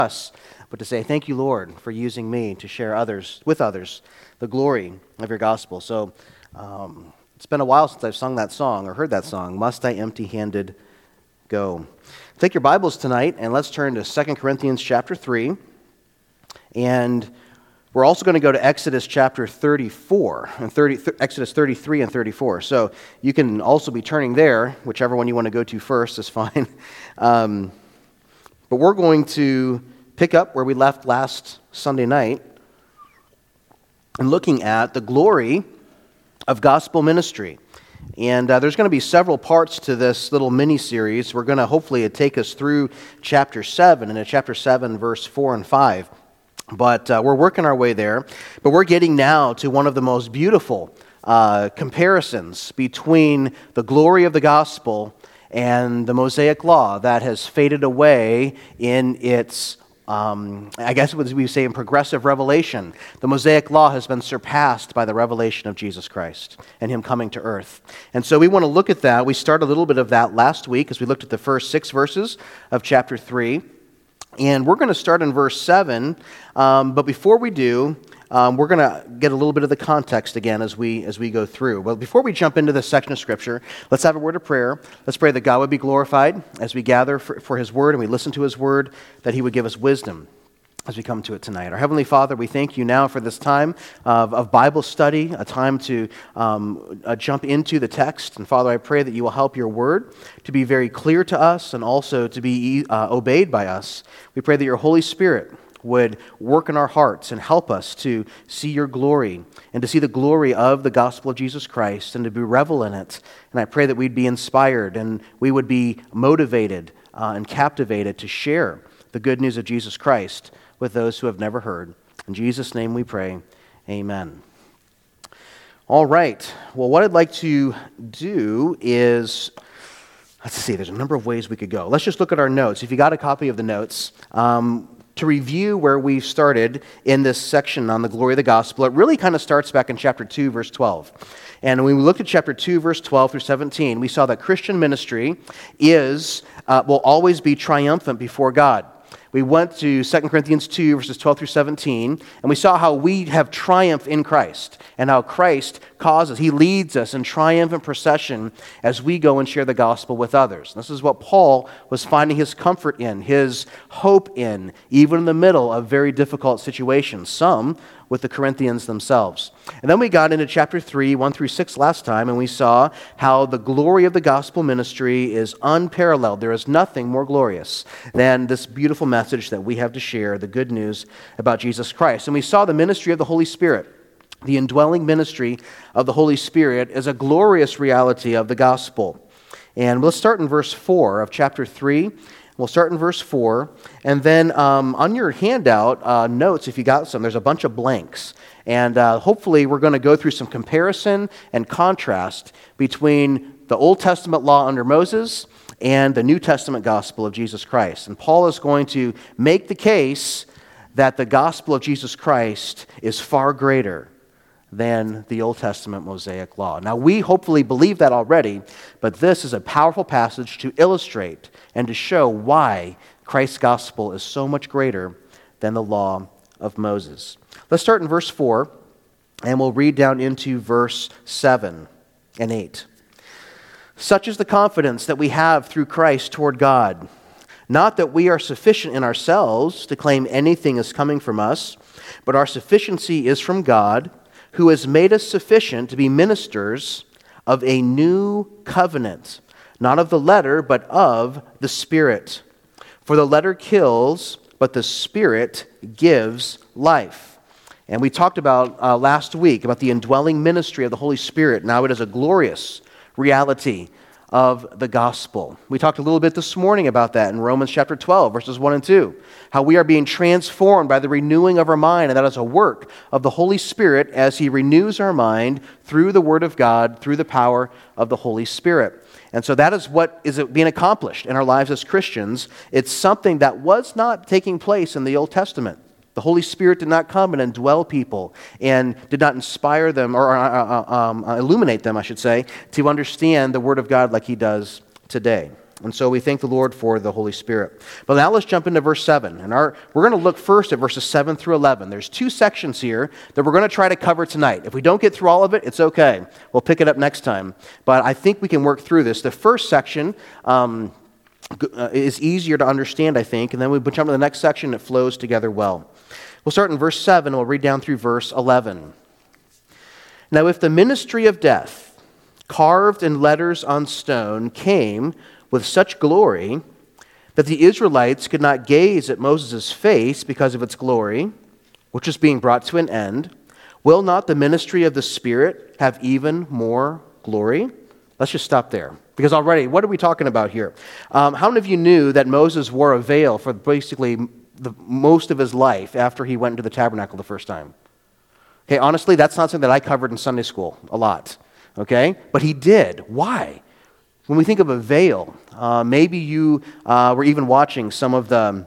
us, but to say thank you, Lord, for using me to share with others the glory of your gospel. So it's been a while since I've sung that song or heard that song, Must I Empty-Handed Go? Take your Bibles tonight and let's turn to 2 Corinthians chapter 3. And we're also going to go to Exodus chapter 34, and Exodus 33 and 34. So you can also be turning there, whichever one you want to go to first is fine. But we're going to pick up where we left last Sunday night and looking at the glory of gospel ministry. And there's going to be several parts to this little mini-series. We're going to hopefully take us through chapter 7, and in chapter 7, verse 4 and 5. But we're working our way there. But we're getting now to one of the most beautiful comparisons between the glory of the gospel and the Mosaic law that has faded away in its, I guess what we say in progressive revelation. The Mosaic law has been surpassed by the revelation of Jesus Christ and Him coming to earth. And so we want to look at that. We started a little bit of that last week as we looked at the first 6 verses of chapter 3. And we're going to start in verse 7, but before we do, we're going to get a little bit of the context again as we go through. Well, before we jump into this section of Scripture, let's have a word of prayer. Let's pray that God would be glorified as we gather for His Word and we listen to His Word, that He would give us wisdom as we come to it tonight. Our Heavenly Father, we thank you now for this time of Bible study, a time to jump into the text. And Father, I pray that you will help your word to be very clear to us and also to be obeyed by us. We pray that your Holy Spirit would work in our hearts and help us to see your glory and to see the glory of the gospel of Jesus Christ and to be revel in it. And I pray that we'd be inspired and we would be motivated and captivated to share the good news of Jesus Christ with those who have never heard. In Jesus' name we pray, amen. All right, well, what I'd like to do is, let's see, there's a number of ways we could go. Let's just look at our notes. If you got a copy of the notes, to review where we started in this section on the glory of the gospel, it really kind of starts back in chapter 2, verse 12. And when we looked at chapter 2, verse 12 through 17, we saw that Christian ministry will always be triumphant before God. We went to 2 Corinthians 2, verses 12 through 17, and we saw how we have triumph in Christ, and how Christ He leads us in triumphant procession as we go and share the gospel with others. This is what Paul was finding his comfort in, his hope in, even in the middle of very difficult situations, some with the Corinthians themselves. And then we got into chapter 3, 1 through 6 last time, and we saw how the glory of the gospel ministry is unparalleled. There is nothing more glorious than this beautiful message that we have to share, the good news about Jesus Christ. And we saw the ministry of the Holy Spirit. The indwelling ministry of the Holy Spirit is a glorious reality of the gospel. And let's start in verse 4 of chapter 3. We'll start in verse 4, and then on your handout, notes, if you got some, there's a bunch of blanks. And hopefully we're going to go through some comparison and contrast between the Old Testament law under Moses and the New Testament gospel of Jesus Christ. And Paul is going to make the case that the gospel of Jesus Christ is far greater than the Old Testament Mosaic law. Now, we hopefully believe that already, but this is a powerful passage to illustrate and to show why Christ's gospel is so much greater than the law of Moses. Let's start in verse 4, and we'll read down into verse 7 and 8. Such is the confidence that we have through Christ toward God. Not that we are sufficient in ourselves to claim anything is coming from us, but our sufficiency is from God, who has made us sufficient to be ministers of a new covenant, not of the letter, but of the Spirit. For the letter kills, but the Spirit gives life. And we talked about last week about the indwelling ministry of the Holy Spirit. Now it is a glorious reality of the gospel. We talked a little bit this morning about that in Romans chapter 12, verses 1 and 2. How we are being transformed by the renewing of our mind, and that is a work of the Holy Spirit as He renews our mind through the Word of God, through the power of the Holy Spirit. And so that is what is being accomplished in our lives as Christians. It's something that was not taking place in the Old Testament. The Holy Spirit did not come and indwell people and did not inspire them or illuminate them, I should say, to understand the Word of God like He does today. And so we thank the Lord for the Holy Spirit. But now let's jump into verse 7. And we're going to look first at verses 7 through 11. There's two sections here that we're going to try to cover tonight. If we don't get through all of it, it's okay. We'll pick it up next time. But I think we can work through this. The first section is easier to understand, I think. And then we jump to the next section. It flows together well. We'll start in verse 7. We'll read down through verse 11. Now, if the ministry of death, carved in letters on stone, came with such glory that the Israelites could not gaze at Moses' face because of its glory, which is being brought to an end, will not the ministry of the Spirit have even more glory? Let's just stop there. Because already, what are we talking about here? How many of you knew that Moses wore a veil for basically most of his life after he went into the tabernacle the first time? Okay, honestly, that's not something that I covered in Sunday school a lot. Okay? But he did. Why? When we think of a veil, maybe you were even watching some of the,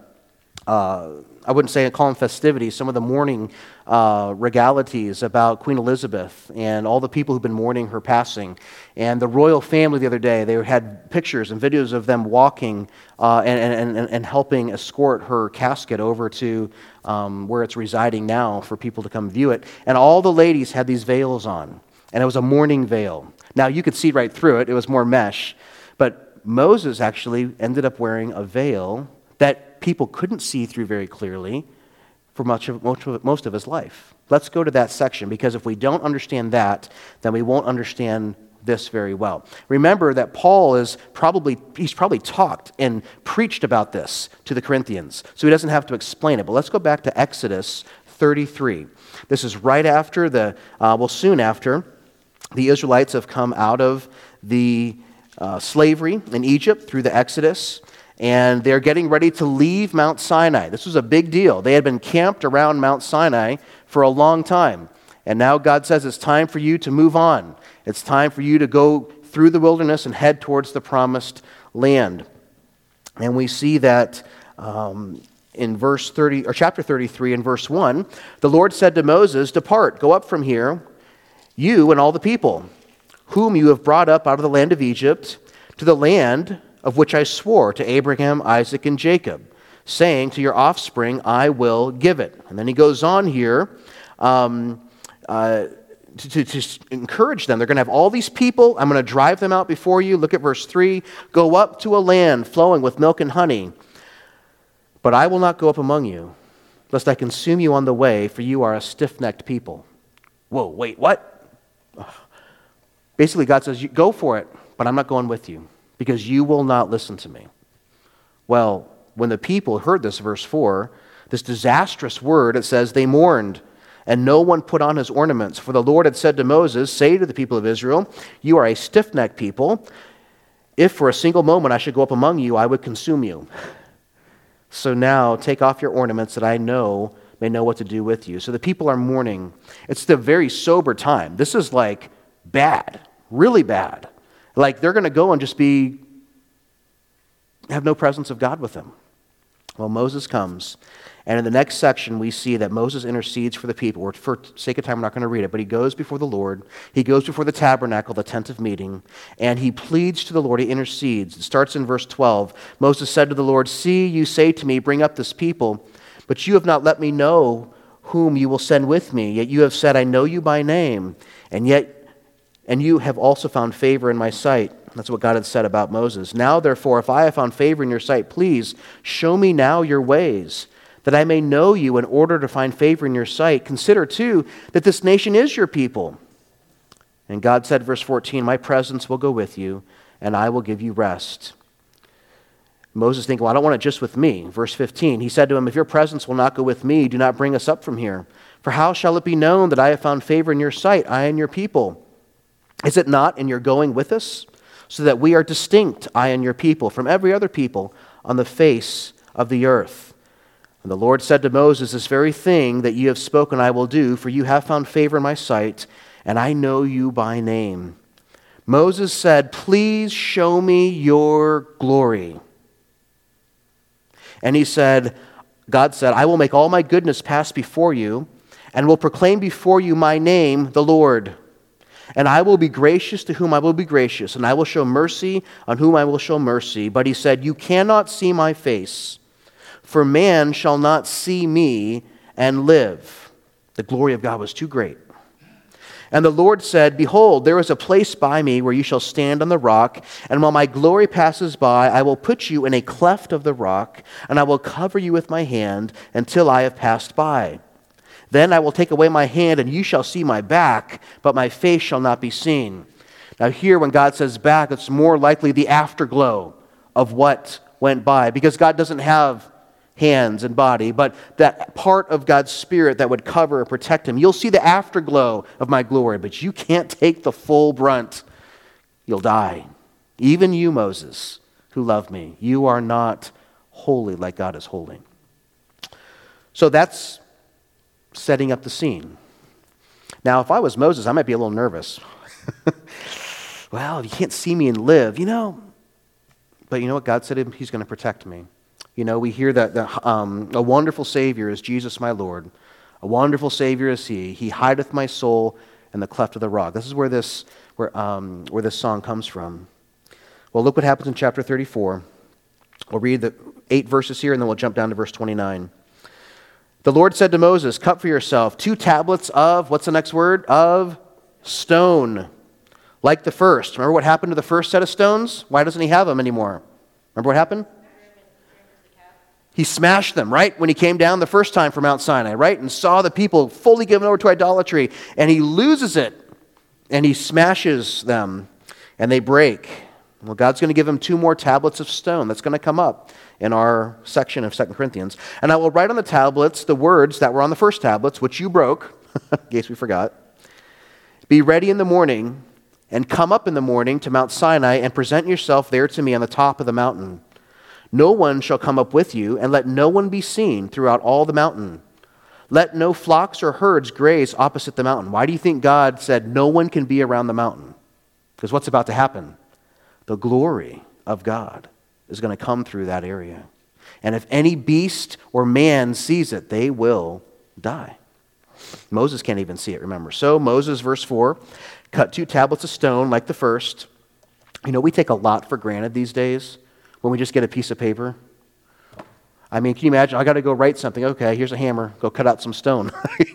I wouldn't say call them festivities, some of the mourning regalities about Queen Elizabeth and all the people who've been mourning her passing. And the royal family the other day, they had pictures and videos of them walking and helping escort her casket over to where it's residing now for people to come view it. And all the ladies had these veils on, and it was a mourning veil. Now, you could see right through it. It was more mesh. But Moses actually ended up wearing a veil that people couldn't see through very clearly for most of his life. Let's go to that section, because if we don't understand that, then we won't understand this very well. Remember that Paul he's probably talked and preached about this to the Corinthians, so he doesn't have to explain it. But let's go back to Exodus 33. This is right after soon after the Israelites have come out of the slavery in Egypt through the Exodus, and they're getting ready to leave Mount Sinai. This was a big deal. They had been camped around Mount Sinai for a long time, and now God says it's time for you to move on. It's time for you to go through the wilderness and head towards the promised land. And we see that in chapter 33 and verse 1, the Lord said to Moses, "Depart, go up from here, you and all the people, whom you have brought up out of the land of Egypt, to the land of which I swore to Abraham, Isaac, and Jacob, saying, to your offspring I will give it." And then he goes on here to encourage them. They're going to have all these people. I'm going to drive them out before you. Look at verse 3. "Go up to a land flowing with milk and honey, but I will not go up among you, lest I consume you on the way, for you are a stiff-necked people." Whoa, wait, what? Basically, God says, go for it, but I'm not going with you, because you will not listen to me. Well, when the people heard this, verse 4, this disastrous word, it says, they mourned, and no one put on his ornaments. For the Lord had said to Moses, "Say to the people of Israel, you are a stiff-necked people. If for a single moment I should go up among you, I would consume you. So now take off your ornaments, that I may know what to do with you." So the people are mourning. It's the very sober time. This is like bad, really bad. Like they're going to go and just have no presence of God with them. Well, Moses comes, and in the next section we see that Moses intercedes for the people. For sake of time, we're not going to read it, but he goes before the Lord. He goes before the tabernacle, the tent of meeting, and he pleads to the Lord. He intercedes. It starts in verse 12. Moses said to the Lord, "See, you say to me, bring up this people, but you have not let me know whom you will send with me. Yet you have said, I know you by name, and you have also found favor in my sight." That's what God had said about Moses. "Now, therefore, if I have found favor in your sight, please show me now your ways, that I may know you in order to find favor in your sight. Consider, too, that this nation is your people." And God said, verse 14, "My presence will go with you, and I will give you rest." Moses thinking, well, I don't want it just with me. Verse 15, he said to him, "If your presence will not go with me, do not bring us up from here. For how shall it be known that I have found favor in your sight, I and your people? Is it not in your going with us, so that we are distinct, I and your people, from every other people on the face of the earth?" And the Lord said to Moses, "This very thing that you have spoken I will do, for you have found favor in my sight, and I know you by name." Moses said, "Please show me your glory." And God said, "I will make all my goodness pass before you, and will proclaim before you my name, the Lord. And I will be gracious to whom I will be gracious, and I will show mercy on whom I will show mercy. But he said, you cannot see my face, for man shall not see me and live. The glory of God was too great. And the Lord said, behold, there is a place by me where you shall stand on the rock, and while my glory passes by, I will put you in a cleft of the rock, and I will cover you with my hand until I have passed by. Then I will take away my hand, and you shall see my back, but my face shall not be seen. Now here, when God says back, it's more likely the afterglow of what went by, because God doesn't have hands and body, but that part of God's Spirit that would cover and protect him. You'll see the afterglow of my glory, but you can't take the full brunt. You'll die. Even you, Moses, who love me, you are not holy like God is holy. So that's setting up the scene. Now, if I was Moses, I might be a little nervous. Well, if you can't see me and live, but you know what? God said he's going to protect me. We hear that a wonderful Savior is Jesus my Lord. A wonderful Savior is he. He hideth my soul in the cleft of the rock. This is where this song comes from. Well, look what happens in chapter 34. We'll read the 8 verses here, and then we'll jump down to verse 29. The Lord said to Moses, cut for yourself 2 tablets of, what's the next word? Of stone, like the first. Remember what happened to the first set of stones? Why doesn't he have them anymore? Remember what happened? He smashed them, right? When he came down the first time from Mount Sinai, right? And saw the people fully given over to idolatry. And he loses it. And he smashes them. And they break. Well, God's going to give him 2 more tablets of stone. That's going to come up in our section of 2 Corinthians. And I will write on the tablets the words that were on the first tablets, which you broke, in case we forgot. Be ready in the morning, and come up in the morning to Mount Sinai, and present yourself there to me on the top of the mountain. No one shall come up with you, and let no one be seen throughout all the mountain. Let no flocks or herds graze opposite the mountain. Why do you think God said no one can be around the mountain? Because what's about to happen? The glory of God is going to come through that area. And if any beast or man sees it, they will die. Moses can't even see it, remember. So Moses, verse 4, cut 2 tablets of stone like the first. We take a lot for granted these days. When we just get a piece of paper. Can you imagine? I got to go write something. Okay, here's a hammer. Go cut out some stone.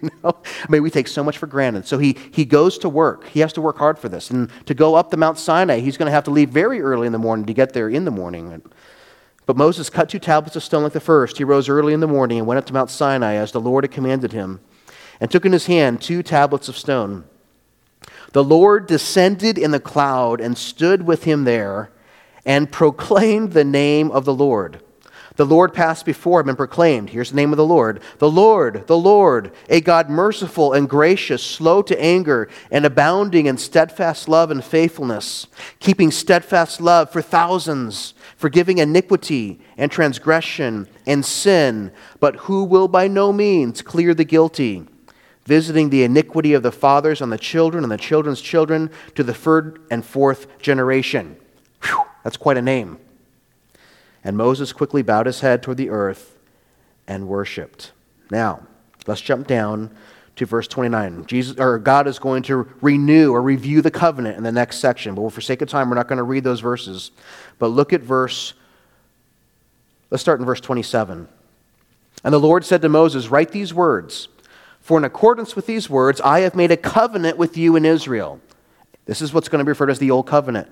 We take so much for granted. So he goes to work. He has to work hard for this. And to go up the Mount Sinai, he's going to have to leave very early in the morning to get there in the morning. But Moses cut 2 tablets of stone like the first. He rose early in the morning and went up to Mount Sinai as the Lord had commanded him, and took in his hand 2 tablets of stone. The Lord descended in the cloud and stood with him there, and proclaimed the name of the Lord. The Lord passed before him and proclaimed, here's the name of the Lord, the Lord, a God merciful and gracious, slow to anger, and abounding in steadfast love and faithfulness, keeping steadfast love for thousands, forgiving iniquity and transgression and sin, but who will by no means clear the guilty, visiting the iniquity of the fathers on the children and the children's children to the 3rd and 4th generation. Whew. That's quite a name. And Moses quickly bowed his head toward the earth and worshipped. Now, let's jump down to verse 29. God is going to renew or review the covenant in the next section. But for sake of time, we're not going to read those verses. But look at let's start in verse 27. And the Lord said to Moses, write these words, for in accordance with these words, I have made a covenant with you in Israel. This is what's going to be referred to as the Old Covenant.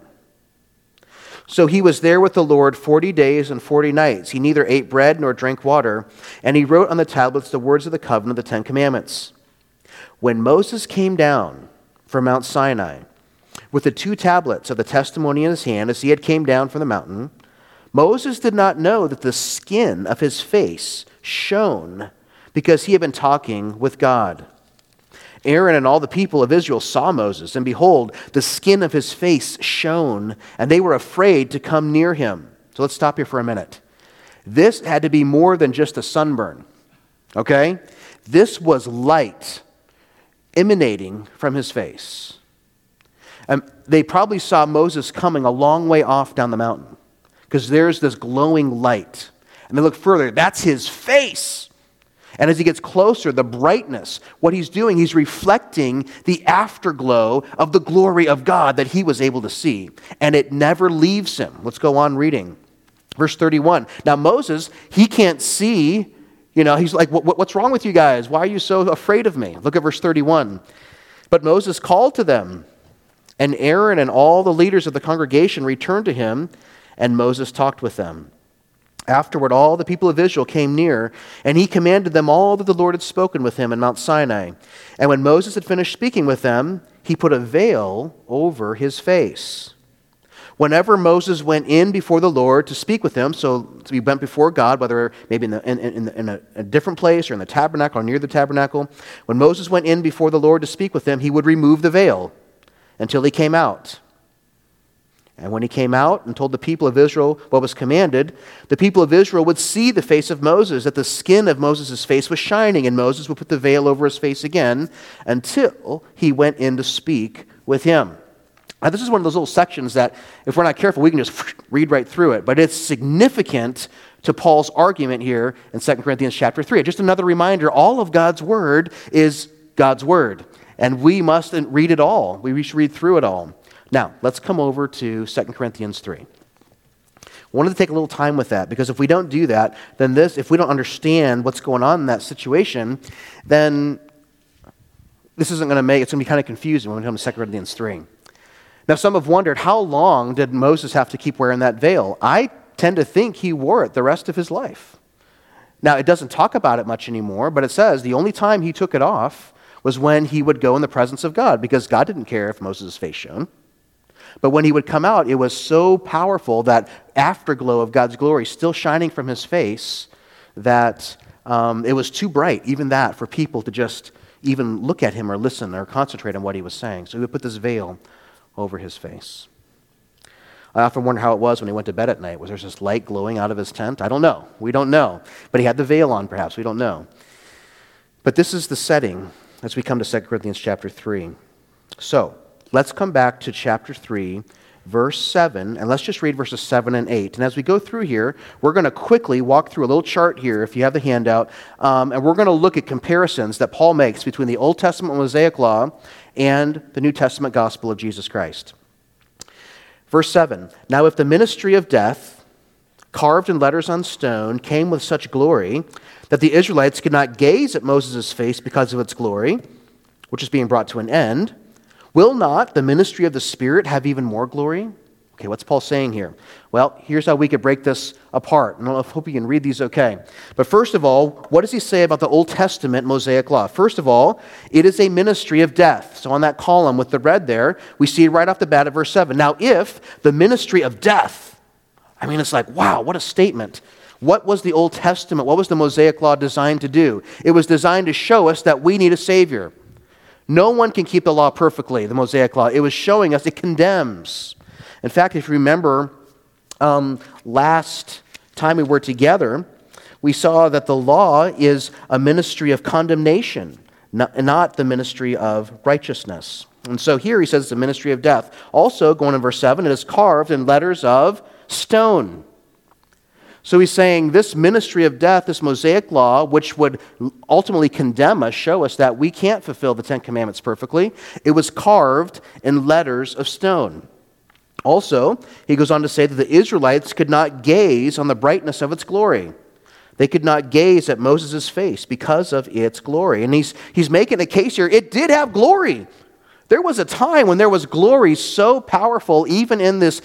So he was there with the Lord 40 days and 40 nights. He neither ate bread nor drank water. And he wrote on the tablets the words of the covenant, the 10 Commandments. When Moses came down from Mount Sinai with the 2 tablets of the testimony in his hand, as he had came down from the mountain, Moses did not know that the skin of his face shone, because he had been talking with God. Aaron and all the people of Israel saw Moses, and behold, the skin of his face shone, and they were afraid to come near him. So let's stop here for a minute. This had to be more than just a sunburn, okay? This was light emanating from his face. They probably saw Moses coming a long way off down the mountain, because there's this glowing light. And they look further, that's his face. And as he gets closer, the brightness, what he's doing, he's reflecting the afterglow of the glory of God that he was able to see. And it never leaves him. Let's go on reading. Verse 31. Now Moses, he can't see, he's like, what's wrong with you guys? Why are you so afraid of me? Look at verse 31. But Moses called to them, and Aaron and all the leaders of the congregation returned to him, and Moses talked with them. Afterward, all the people of Israel came near, and he commanded them all that the Lord had spoken with him in Mount Sinai. And when Moses had finished speaking with them, he put a veil over his face. Whenever Moses went in before the Lord to speak with him, so he went before God, whether maybe in a different place or in the tabernacle or near the tabernacle, when Moses went in before the Lord to speak with him, he would remove the veil until he came out. And when he came out and told the people of Israel what was commanded, the people of Israel would see the face of Moses, that the skin of Moses' face was shining, and Moses would put the veil over his face again until he went in to speak with him. Now, this is one of those little sections that, if we're not careful, we can just read right through it. But it's significant to Paul's argument here in 2 Corinthians chapter 3. Just another reminder, all of God's word is God's word. And we must read it all. We should read through it all. Now, let's come over to 2 Corinthians 3. I wanted to take a little time with that, because if we don't do that, then if we don't understand what's going on in that situation, then this isn't going to it's going to be kind of confusing when we come to 2 Corinthians 3. Now, some have wondered, how long did Moses have to keep wearing that veil? I tend to think he wore it the rest of his life. Now, it doesn't talk about it much anymore, but it says the only time he took it off was when he would go in the presence of God, because God didn't care if Moses' face shone. But when he would come out, it was so powerful, that afterglow of God's glory still shining from his face, that it was too bright, even that, for people to just even look at him or listen or concentrate on what he was saying. So he would put this veil over his face. I often wonder how it was when he went to bed at night. Was there this light glowing out of his tent? I don't know. We don't know. But he had the veil on, perhaps. We don't know. But this is the setting as we come to 2 Corinthians chapter 3. So, let's come back to chapter 3, verse 7, and let's just read verses 7 and 8. And as we go through here, we're going to quickly walk through a little chart here, if you have the handout, and we're going to look at comparisons that Paul makes between the Old Testament Mosaic Law and the New Testament gospel of Jesus Christ. Verse 7, now if the ministry of death, carved in letters on stone, came with such glory that the Israelites could not gaze at Moses' face because of its glory, which is being brought to an end, will not the ministry of the Spirit have even more glory? Okay, what's Paul saying here? Well, here's how we could break this apart. And I hope you can read these okay. But first of all, what does he say about the Old Testament Mosaic Law? First of all, it is a ministry of death. So on that column with the red there, we see right off the bat at verse 7. Now, if the ministry of death, it's like, wow, what a statement. What was the Old Testament, what was the Mosaic Law designed to do? It was designed to show us that we need a Savior. No one can keep the law perfectly, the Mosaic Law. It was showing us it condemns. In fact, if you remember, last time we were together, we saw that the law is a ministry of condemnation, not the ministry of righteousness. And so here he says it's a ministry of death. Also, going in verse 7, it is carved in letters of stone. So he's saying this ministry of death, this Mosaic law, which would ultimately condemn us, show us that we can't fulfill the Ten Commandments perfectly, it was carved in letters of stone. Also, he goes on to say that the Israelites could not gaze on the brightness of its glory. They could not gaze at Moses' face because of its glory. And he's making a case here. It did have glory. There was a time when there was glory so powerful, even in this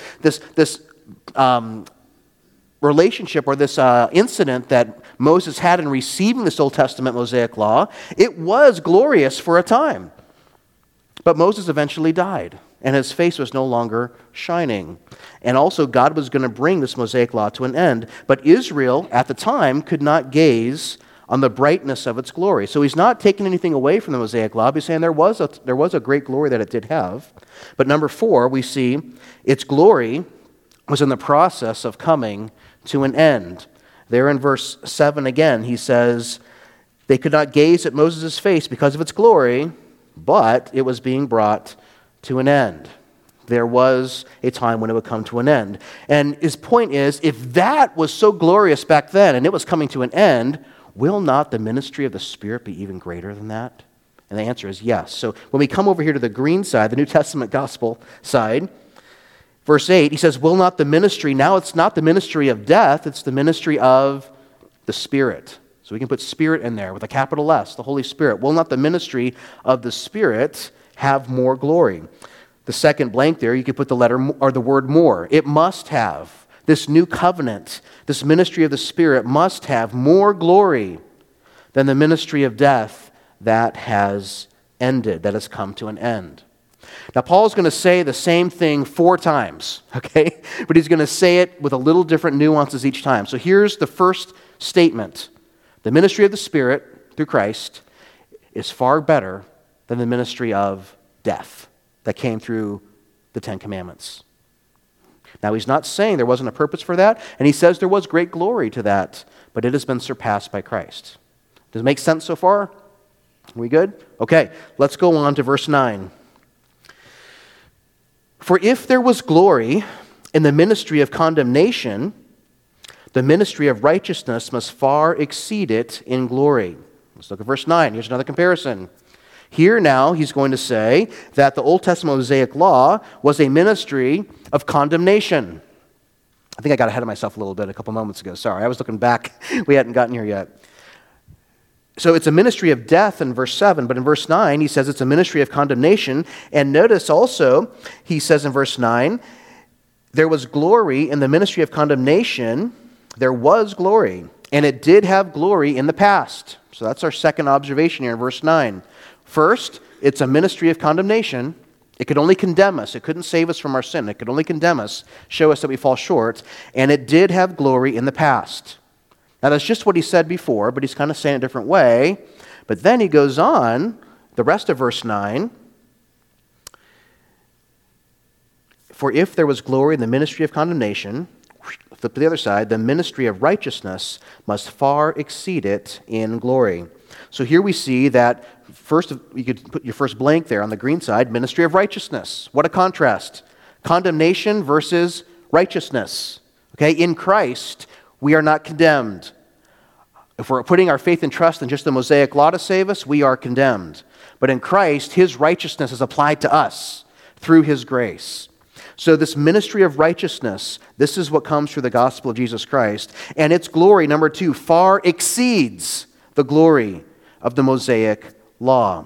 relationship or this incident that Moses had in receiving this Old Testament Mosaic law. It was glorious for a time. But Moses eventually died, and his face was no longer shining. And also God was going to bring this Mosaic law to an end. But Israel, at the time, could not gaze on the brightness of its glory. So he's not taking anything away from the Mosaic law. He's saying there was a great glory that it did have. But number 4, we see its glory was in the process of coming to an end. There in verse 7 again, he says, they could not gaze at Moses' face because of its glory, but it was being brought to an end. There was a time when it would come to an end. And his point is, if that was so glorious back then and it was coming to an end, will not the ministry of the Spirit be even greater than that? And the answer is yes. So when we come over here to the green side, the New Testament gospel side, verse 8, he says, will not the ministry, now it's not the ministry of death, it's the ministry of the Spirit. So we can put Spirit in there with a capital S, the Holy Spirit. Will not the ministry of the Spirit have more glory? The second blank there, you could put the letter or the word more. It must have. This new covenant, this ministry of the Spirit must have more glory than the ministry of death that has ended, that has come to an end. Now, Paul's going to say the same thing 4 times, okay? But he's going to say it with a little different nuances each time. So here's the first statement. The ministry of the Spirit through Christ is far better than the ministry of death that came through the 10 Commandments. Now, he's not saying there wasn't a purpose for that, and he says there was great glory to that, but it has been surpassed by Christ. Does it make sense so far? Are we good? Okay, let's go on to verse 9. For if there was glory in the ministry of condemnation, the ministry of righteousness must far exceed it in glory. Let's look at verse 9. Here's another comparison. Here now he's going to say that the Old Testament Mosaic law was a ministry of condemnation. I think I got ahead of myself a little bit a couple moments ago. Sorry, I was looking back. We hadn't gotten here yet. So it's a ministry of death in verse 7, but in verse 9 he says it's a ministry of condemnation. And notice also, he says in verse 9, there was glory in the ministry of condemnation. There was glory, and it did have glory in the past. So that's our second observation here in verse 9. First, it's a ministry of condemnation. It could only condemn us. It couldn't save us from our sin. It could only condemn us, show us that we fall short. And it did have glory in the past. Now, that's just what he said before, but he's kind of saying it a different way. But then he goes on, the rest of verse 9. For if there was glory in the ministry of condemnation, flip to the other side, the ministry of righteousness must far exceed it in glory. So here we see that first, you could put your first blank there on the green side, ministry of righteousness. What a contrast. Condemnation versus righteousness. Okay, in Christ, we are not condemned. If we're putting our faith and trust in just the Mosaic law to save us, we are condemned. But in Christ, his righteousness is applied to us through his grace. So this ministry of righteousness, this is what comes through the gospel of Jesus Christ. And its glory, number 2, far exceeds the glory of the Mosaic law.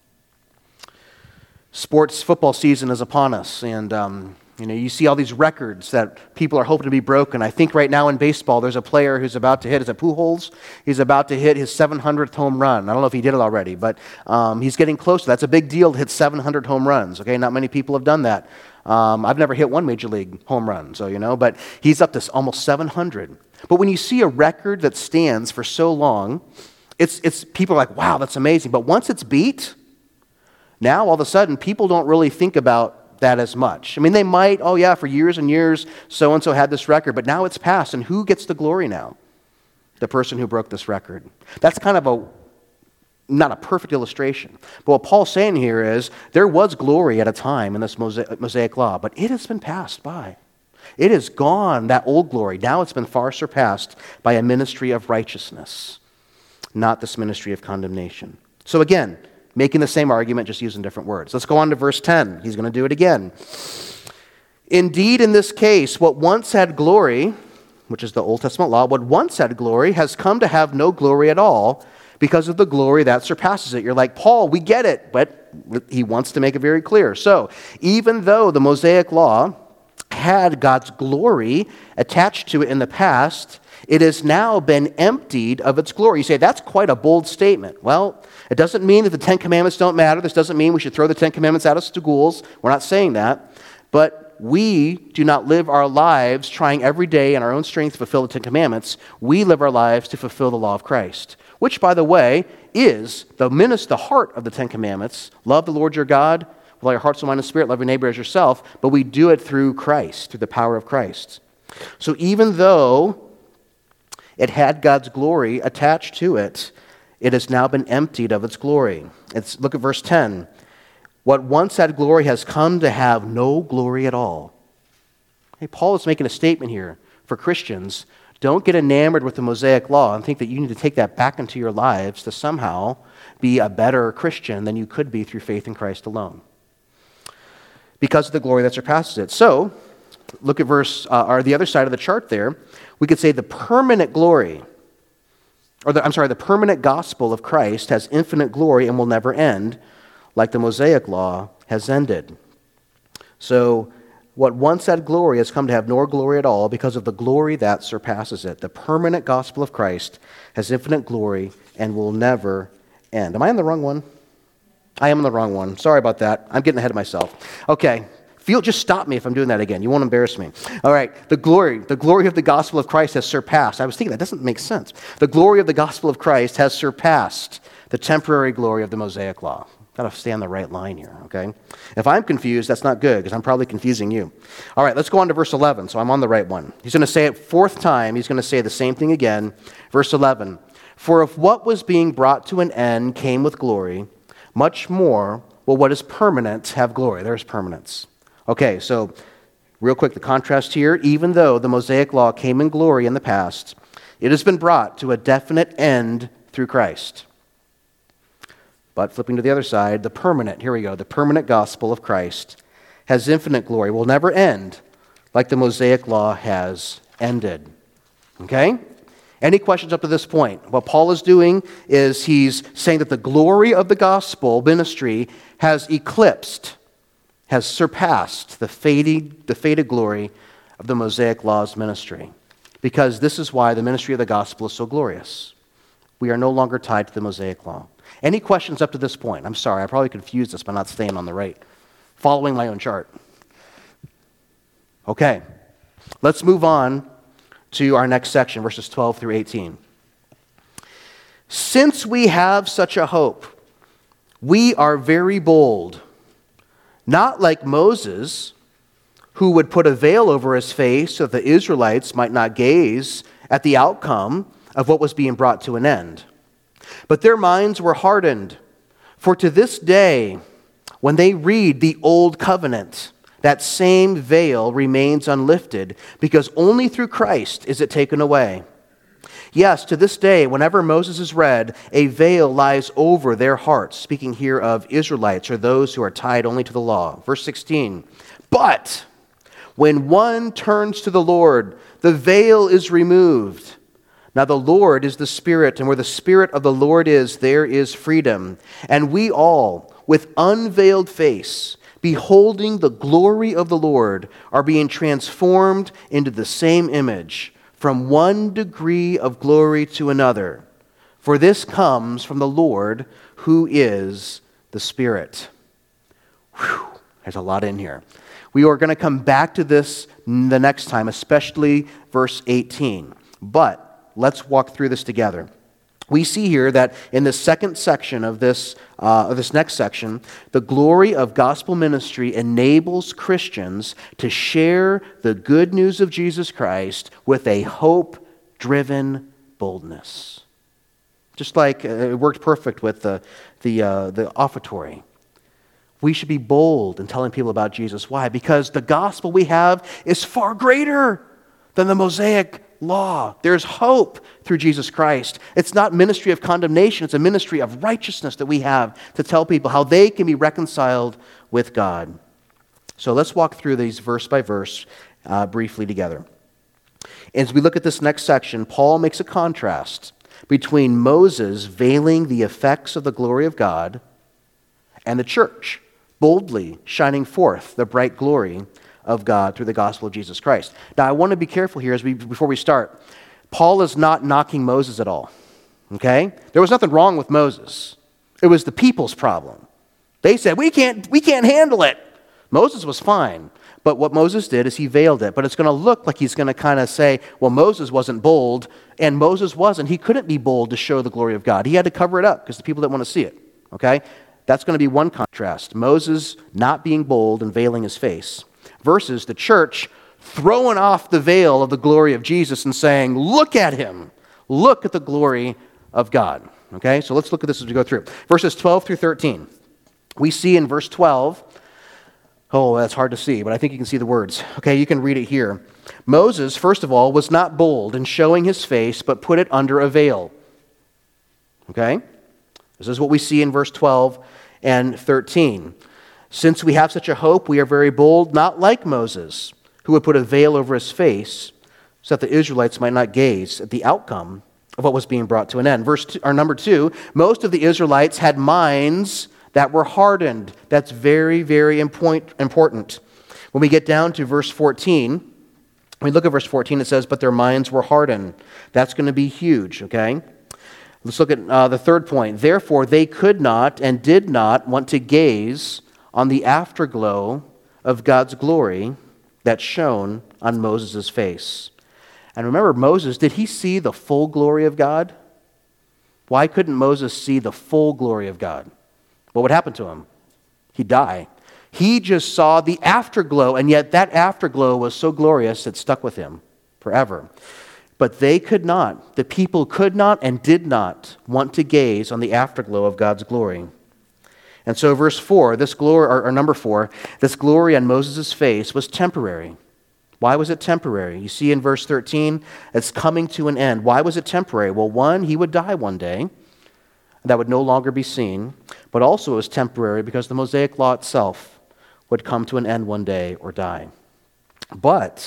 Sports football season is upon us, and you see all these records that people are hoping to be broken. I think right now in baseball, there's a player who's about to hit, is it Pujols? He's about to hit his 700th home run. I don't know if he did it already, but he's getting close. That's a big deal to hit 700 home runs. Okay, not many people have done that. I've never hit one major league home run, but he's up to almost 700. But when you see a record that stands for so long, it's people are like, wow, that's amazing. But once it's beat, now all of a sudden people don't really think about that as much. I mean, they might, oh yeah, for years and years, so-and-so had this record, but now it's passed, and who gets the glory now? The person who broke this record. That's kind of not a perfect illustration. But what Paul's saying here is, there was glory at a time in this Mosaic law, but it has been passed by. It is gone, that old glory. Now it's been far surpassed by a ministry of righteousness, not this ministry of condemnation. So again, making the same argument, just using different words. Let's go on to verse 10. He's going to do it again. Indeed, in this case, what once had glory, which is the Old Testament law, what once had glory has come to have no glory at all because of the glory that surpasses it. You're like, Paul, we get it, but he wants to make it very clear. So, even though the Mosaic law had God's glory attached to it in the past, it has now been emptied of its glory. You say, that's quite a bold statement. Well, it doesn't mean that the 10 Commandments don't matter. This doesn't mean we should throw the 10 Commandments out of schools. We're not saying that. But we do not live our lives trying every day in our own strength to fulfill the 10 Commandments. We live our lives to fulfill the law of Christ, which, by the way, is the heart of the 10 Commandments. Love the Lord your God with all your heart, soul, mind, and spirit. Love your neighbor as yourself. But we do it through Christ, through the power of Christ. So even though it had God's glory attached to it, it has now been emptied of its glory. Look at verse 10. What once had glory has come to have no glory at all. Hey, Paul is making a statement here for Christians. Don't get enamored with the Mosaic law and think that you need to take that back into your lives to somehow be a better Christian than you could be through faith in Christ alone, because of the glory that surpasses it. So, look at or the other side of the chart there. We could say the permanent glory, the permanent gospel of Christ has infinite glory and will never end, like the Mosaic law has ended. So, what once had glory has come to have no glory at all because of the glory that surpasses it. The permanent gospel of Christ has infinite glory and will never end. Am I on the wrong one? I am on the wrong one. Sorry about that. I'm getting ahead of myself. Okay. Just stop me if I'm doing that again. You won't embarrass me. All right. The glory of the gospel of Christ has surpassed. I was thinking that doesn't make sense. The glory of the gospel of Christ has surpassed the temporary glory of the Mosaic law. Got to stay on the right line here, okay? If I'm confused, that's not good because I'm probably confusing you. All right, let's go on to verse 11. So I'm on the right one. He's going to say it fourth time. He's going to say the same thing again. Verse 11. For if what was being brought to an end came with glory, much more will what is permanent have glory. There's permanence. Okay, so real quick, the contrast here. Even though the Mosaic law came in glory in the past, it has been brought to a definite end through Christ. But flipping to the other side, the permanent gospel of Christ has infinite glory, will never end, like the Mosaic law has ended. Okay? Any questions up to this point? What Paul is doing is he's saying that the glory of the gospel ministry has surpassed the faded glory of the Mosaic law's ministry. Because this is why the ministry of the gospel is so glorious. We are no longer tied to the Mosaic law. Any questions up to this point? I'm sorry, I probably confused us by not staying on the right, following my own chart. Okay, let's move on to our next section, verses 12 through 18. Since we have such a hope, we are very bold, not like Moses, who would put a veil over his face so that the Israelites might not gaze at the outcome of what was being brought to an end. But their minds were hardened. For to this day, when they read the Old Covenant, that same veil remains unlifted, because only through Christ is it taken away. Yes, to this day, whenever Moses is read, a veil lies over their hearts, speaking here of Israelites or those who are tied only to the law. Verse 16, but when one turns to the Lord, the veil is removed. Now the Lord is the Spirit, and where the Spirit of the Lord is, there is freedom. And we all, with unveiled face, beholding the glory of the Lord, are being transformed into the same image, from one degree of glory to another. For this comes from the Lord, who is the Spirit. Whew, there's a lot in here. We are going to come back to this the next time, especially verse 18. But let's walk through this together. We see here that in the second section of this next section, the glory of gospel ministry enables Christians to share the good news of Jesus Christ with a hope-driven boldness. Just like it worked perfect with the offertory. We should be bold in telling people about Jesus. Why? Because the gospel we have is far greater than the Mosaic law. There's hope through Jesus Christ. It's not ministry of condemnation. It's a ministry of righteousness that we have to tell people how they can be reconciled with God. So let's walk through these verse by verse briefly together. As we look at this next section, Paul makes a contrast between Moses veiling the effects of the glory of God and the church boldly shining forth the bright glory of God through the gospel of Jesus Christ. Now, I want to be careful here before we start. Paul is not knocking Moses at all, okay? There was nothing wrong with Moses. It was the people's problem. They said, we can't handle it. Moses was fine, but what Moses did is he veiled it. But it's going to look like he's going to kind of say, well, Moses wasn't bold, and Moses wasn't. He couldn't be bold to show the glory of God. He had to cover it up because the people didn't want to see it, okay? That's going to be one contrast. Moses not being bold and veiling his face versus the church throwing off the veil of the glory of Jesus and saying, look at him. Look at the glory of God. Okay, so let's look at this as we go through. Verses 12 through 13. We see in verse 12, Oh, that's hard to see, but I think you can see the words. Okay, you can read it here. Moses, first of all, was not bold in showing his face, but put it under a veil. Okay? This is what we see in verse 12 and 13. Since we have such a hope, we are very bold, not like Moses, who would put a veil over his face so that the Israelites might not gaze at the outcome of what was being brought to an end. Number 2, most of the Israelites had minds that were hardened. That's very, very important. When we get down to verse 14, when we look at verse 14, it says, but their minds were hardened. That's going to be huge, okay? Let's look at the third point. Therefore, they could not and did not want to gaze on the afterglow of God's glory that shone on Moses' face. And remember, Moses, did he see the full glory of God? Why couldn't Moses see the full glory of God? What would happen to him? He'd die. He just saw the afterglow, and yet that afterglow was so glorious it stuck with him forever. But they could not, the people could not and did not want to gaze on the afterglow of God's glory. And so verse 4, this glory, or number 4, this glory on Moses' face was temporary. Why was it temporary? You see in verse 13, it's coming to an end. Why was it temporary? Well, one, he would die one day. That would no longer be seen. But also it was temporary because the Mosaic law itself would come to an end one day or die. But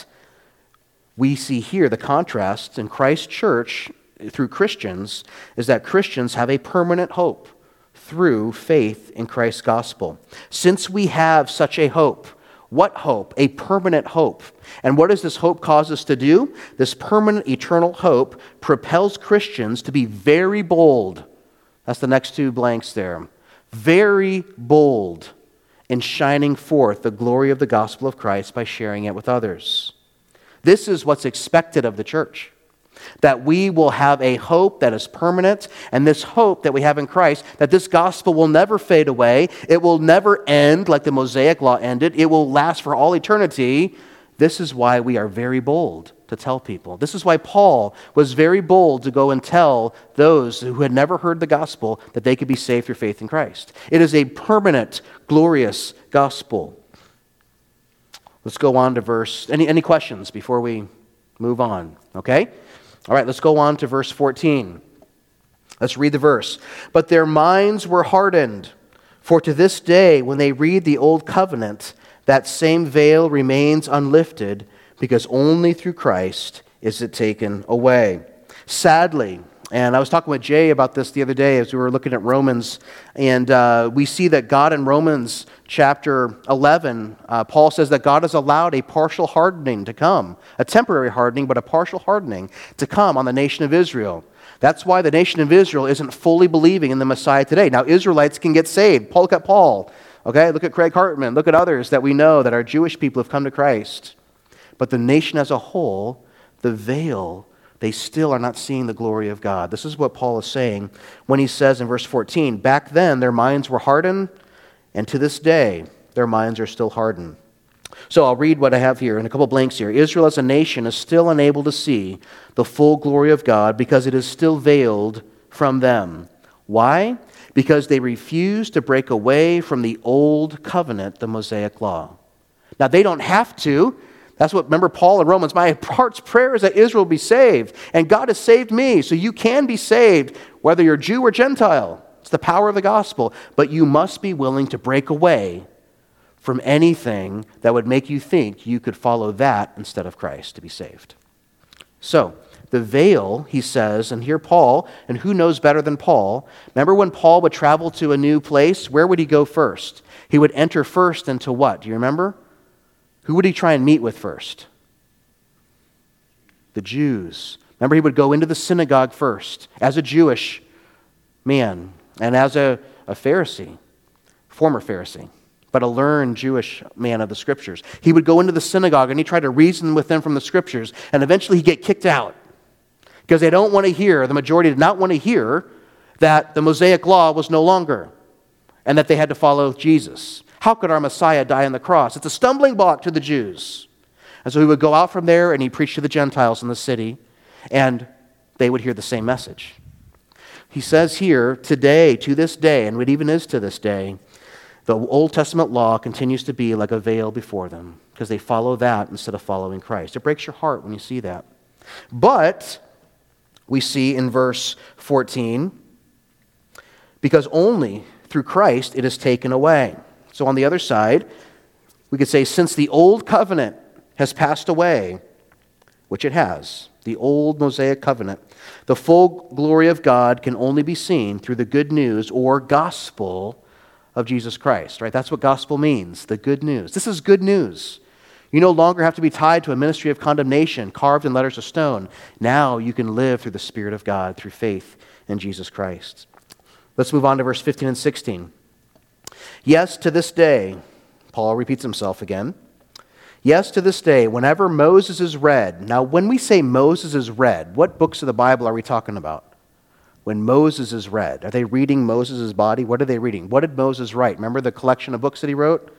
we see here the contrast in Christ's church through Christians is that Christians have a permanent hope through faith in Christ's gospel. Since we have such a hope, what hope? A permanent hope. And what does this hope cause us to do? This permanent eternal hope propels Christians to be very bold. That's the next 2 blanks there. Very bold in shining forth the glory of the gospel of Christ by sharing it with others. This is what's expected of the church. That we will have a hope that is permanent, and this hope that we have in Christ, that this gospel will never fade away. It will never end like the Mosaic law ended. It will last for all eternity. This is why we are very bold to tell people. This is why Paul was very bold to go and tell those who had never heard the gospel that they could be saved through faith in Christ. It is a permanent, glorious gospel. Let's go on to verse... Any questions before we move on? Okay? All right, let's go on to verse 14. Let's read the verse. But their minds were hardened, for to this day, when they read the old covenant, that same veil remains unlifted, because only through Christ is it taken away. Sadly, and I was talking with Jay about this the other day as we were looking at Romans, and we see that God in Romans chapter 11, Paul says that God has allowed a partial hardening to come, a temporary hardening, but a partial hardening to come on the nation of Israel. That's why the nation of Israel isn't fully believing in the Messiah today. Now, Israelites can get saved. Look at Paul. Okay, look at Craig Hartman. Look at others that we know that are Jewish people have come to Christ. But the nation as a whole, the veil, they still are not seeing the glory of God. This is what Paul is saying when he says in verse 14, back then their minds were hardened, and to this day their minds are still hardened. So I'll read what I have here in a couple blanks here. Israel as a nation is still unable to see the full glory of God because it is still veiled from them. Why? Because they refuse to break away from the old covenant, the Mosaic law. Now they don't have to. That's what, remember Paul in Romans, my heart's prayer is that Israel be saved. And God has saved me, so you can be saved, whether you're Jew or Gentile. It's the power of the gospel. But you must be willing to break away from anything that would make you think you could follow that instead of Christ to be saved. So, the veil, he says, and here Paul, and who knows better than Paul, remember when Paul would travel to a new place, where would he go first? He would enter first into what? Do you remember? Who would he try and meet with first? The Jews. Remember, he would go into the synagogue first as a Jewish man and as a Pharisee, former Pharisee, but a learned Jewish man of the Scriptures. He would go into the synagogue and he tried to reason with them from the Scriptures, and eventually he'd get kicked out because they don't want to hear, the majority did not want to hear that the Mosaic law was no longer and that they had to follow Jesus. How could our Messiah die on the cross? It's a stumbling block to the Jews. And so he would go out from there and he'd preach to the Gentiles in the city, and they would hear the same message. He says here, today, to this day, and it even is to this day, The Old Testament law continues to be like a veil before them because they follow that instead of following Christ. It breaks your heart when you see that. But we see in verse 14, because only through Christ it is taken away. So on the other side, we could say, since the old covenant has passed away, which it has, the old Mosaic covenant, the full glory of God can only be seen through the good news or gospel of Jesus Christ, right? That's what gospel means, the good news. This is good news. You no longer have to be tied to a ministry of condemnation carved in letters of stone. Now you can live through the Spirit of God through faith in Jesus Christ. Let's move on to verse 15 and 16. Yes, to this day, Paul repeats himself again. Yes, to this day, whenever Moses is read. Now, when we say Moses is read, what books of the Bible are we talking about? When Moses is read, are they reading Moses' body? What are they reading? What did Moses write? Remember the collection of books that he wrote?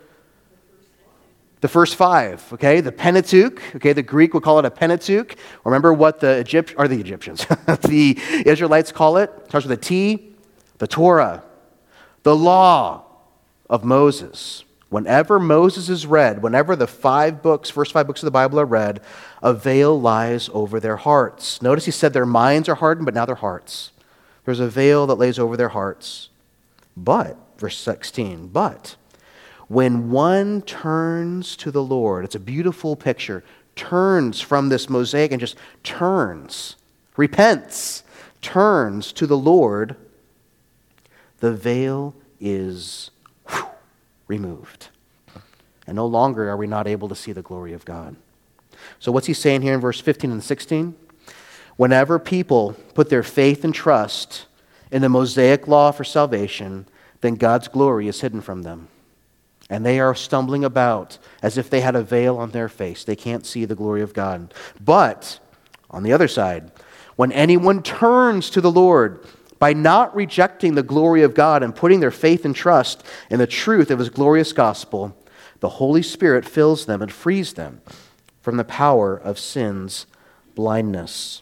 The first five, okay? The Pentateuch, okay? The Greek would call it a Pentateuch. Remember what the Egyptians, the Israelites call it? It starts with a T. The Torah, the law of Moses. Whenever Moses is read, whenever the first five books of the Bible are read, a veil lies over their hearts. Notice he said their minds are hardened, but now their hearts. There's a veil that lays over their hearts. But, verse 16, but when one turns to the Lord, it's a beautiful picture, turns from this Mosaic and just turns, repents, turns to the Lord, the veil is removed. And no longer are we not able to see the glory of God. So what's he saying here in verse 15 and 16? Whenever people put their faith and trust in the Mosaic law for salvation, then God's glory is hidden from them. And they are stumbling about as if they had a veil on their face. They can't see the glory of God. But, on the other side, when anyone turns to the Lord by not rejecting the glory of God and putting their faith and trust in the truth of His glorious gospel, the Holy Spirit fills them and frees them from the power of sin's blindness.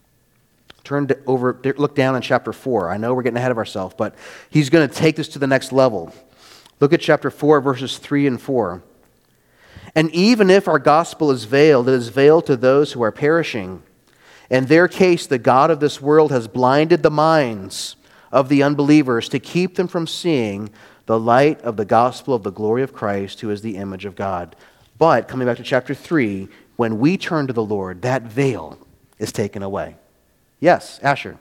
Look down in chapter 4. I know we're getting ahead of ourselves, but he's going to take this to the next level. Look at chapter 4, verses 3 and 4. And even if our gospel is veiled, it is veiled to those who are perishing. In their case, the God of this world has blinded the minds of the unbelievers to keep them from seeing the light of the gospel of the glory of Christ, who is the image of God. But, coming back to chapter 3, when we turn to the Lord, that veil is taken away. Yes, Asher.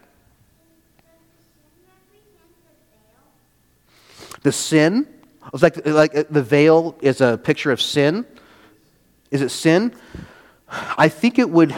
The sin, it's like the veil is a picture of sin. Is it sin? I think it would,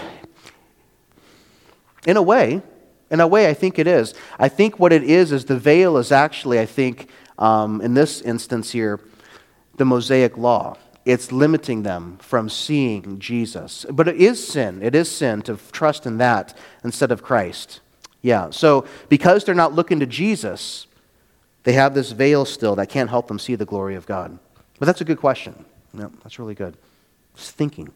in a way, I think it is. I think what it is the veil is actually, I think, in this instance here, the Mosaic law. It's limiting them from seeing Jesus. But it is sin. It is sin to trust in that instead of Christ. Yeah, so because they're not looking to Jesus, they have this veil still that can't help them see the glory of God. But that's a good question. Yeah, that's really good. Just thinking.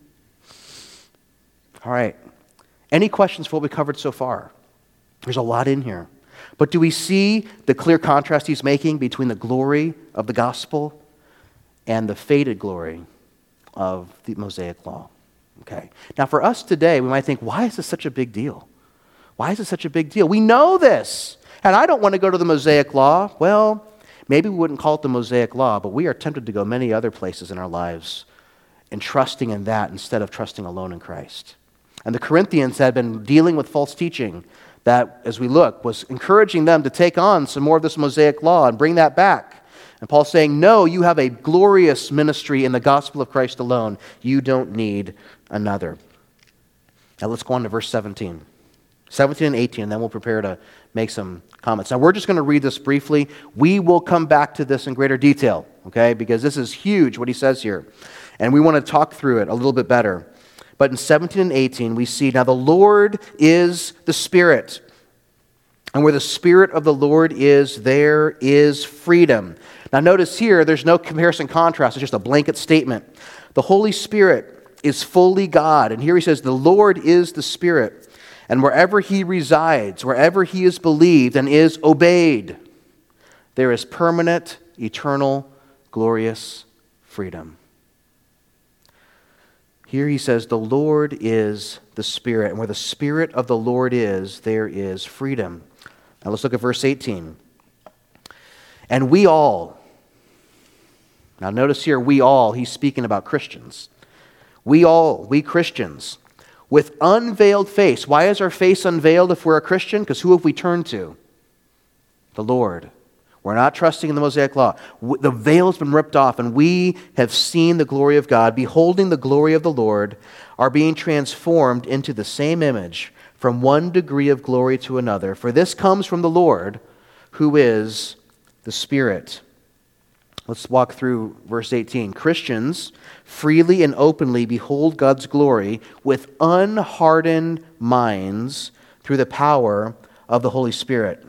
All right. Any questions for what we covered so far? There's a lot in here. But do we see the clear contrast he's making between the glory of the gospel and the faded glory of the Mosaic law? Okay. Now for us today, we might think, why is this such a big deal? Why is it such a big deal? We know this. And I don't want to go to the Mosaic law. Well, maybe we wouldn't call it the Mosaic law, but we are tempted to go many other places in our lives and trusting in that instead of trusting alone in Christ. And the Corinthians had been dealing with false teaching that, as we look, was encouraging them to take on some more of this Mosaic law and bring that back. And Paul's saying, no, you have a glorious ministry in the gospel of Christ alone. You don't need another. Now let's go on to verse 17. 17 and 18, and then we'll prepare to make some comments. Now we're just going to read this briefly. We will come back to this in greater detail, okay? Because this is huge, what he says here. And we want to talk through it a little bit better. But in 17 and 18, we see, now the Lord is the Spirit. And where the Spirit of the Lord is, there is freedom. Now notice here, there's no comparison contrast. It's just a blanket statement. The Holy Spirit is fully God. And here he says, the Lord is the Spirit. And wherever he resides, wherever he is believed and is obeyed, there is permanent, eternal glorious freedom. Here he says, the Lord is the Spirit, and where the Spirit of the Lord is, there is freedom. Now let's look at verse 18. And we all, now notice here, we all, he's speaking about Christians. We all, we Christians, with unveiled face. Why is our face unveiled if we're a Christian? Because who have we turned to? The Lord. We're not trusting in the Mosaic Law. The veil has been ripped off, and we have seen the glory of God, beholding the glory of the Lord, are being transformed into the same image from one degree of glory to another. For this comes from the Lord, who is the Spirit. Let's walk through verse 18. Christians freely and openly behold God's glory with unhardened minds through the power of the Holy Spirit.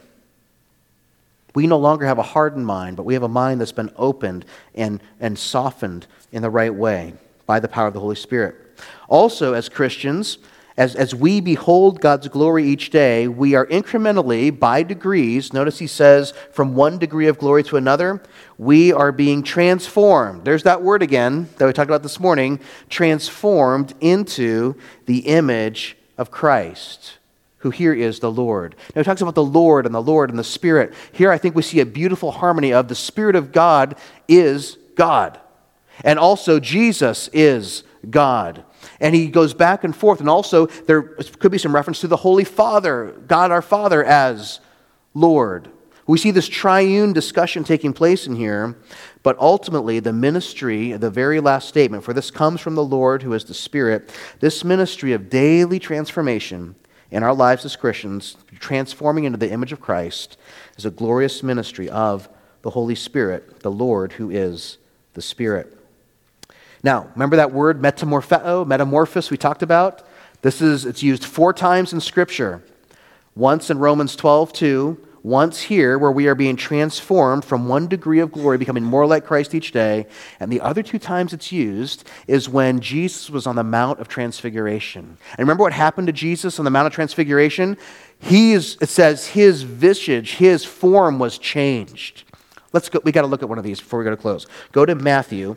We no longer have a hardened mind, but we have a mind that's been opened and softened in the right way by the power of the Holy Spirit. Also, as Christians, as we behold God's glory each day, we are incrementally, by degrees, notice he says, from one degree of glory to another, we are being transformed. There's that word again that we talked about this morning, transformed into the image of Christ, who here is the Lord. Now he talks about the Lord and the Spirit. Here I think we see a beautiful harmony of the Spirit of God is God. And also Jesus is God. And he goes back and forth. And also there could be some reference to the Holy Father, God our Father as Lord. We see this triune discussion taking place in here. But ultimately the ministry, the very last statement, for this comes from the Lord who is the Spirit, this ministry of daily transformation in our lives as Christians, transforming into the image of Christ, is a glorious ministry of the Holy Spirit, the Lord who is the Spirit. Now, remember that word metamorphosis we talked about? It's used 4 times in Scripture. Once in Romans 12:2, once here where we are being transformed from one degree of glory, becoming more like Christ each day. And the other 2 times it's used is when Jesus was on the Mount of Transfiguration. And remember what happened to Jesus on the Mount of Transfiguration? It says his visage, his form was changed. Let's go. We got to look at one of these before we go to close. Go to Matthew.